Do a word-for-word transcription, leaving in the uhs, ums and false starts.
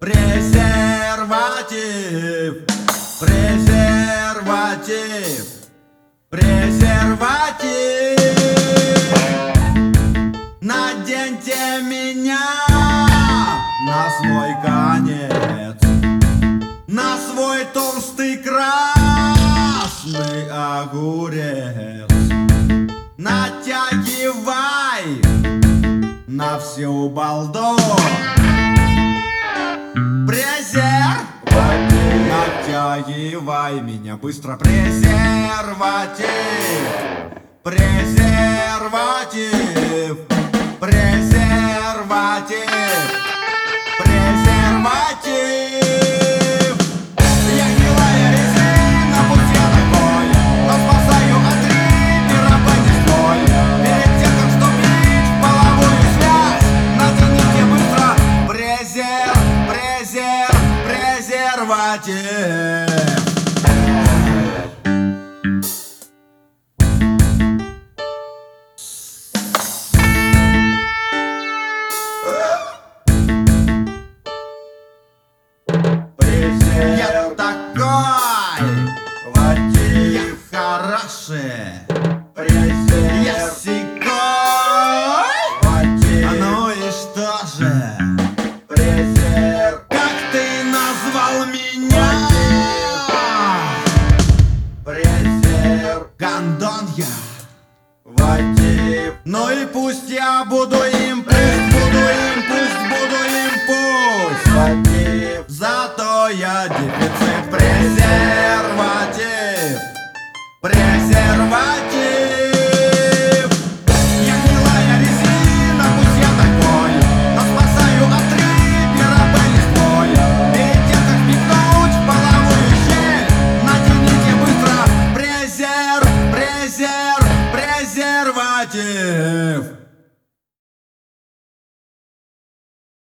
Презерватив, презерватив, презерватив. Наденьте меня на свой конец, на свой толстый красный огурец. Натягивай на всю балду презерватив. Натягивай меня быстро, презерватив, презерватив, презерватив, презерватив. Я гнилая резина, пусть я такой, но спасаю от трипера понеслой. Перед тем, как вступить в половую связь, натяните быстро презер, презер, презерватив. Я такой, я хороший, я сикой. А ну и что же? Как ты назвал меня? Гондон я. Ну и пусть я буду им, пусть буду им, пусть буду им, пусть. Зато я дефицит. Презерватив, презерватив. Я гнилая резина, пусть я такой, но спасаю от трипера листвой. Перед тем, как впихнуть в половую щель, натяните быстро презер, презер, презерватив.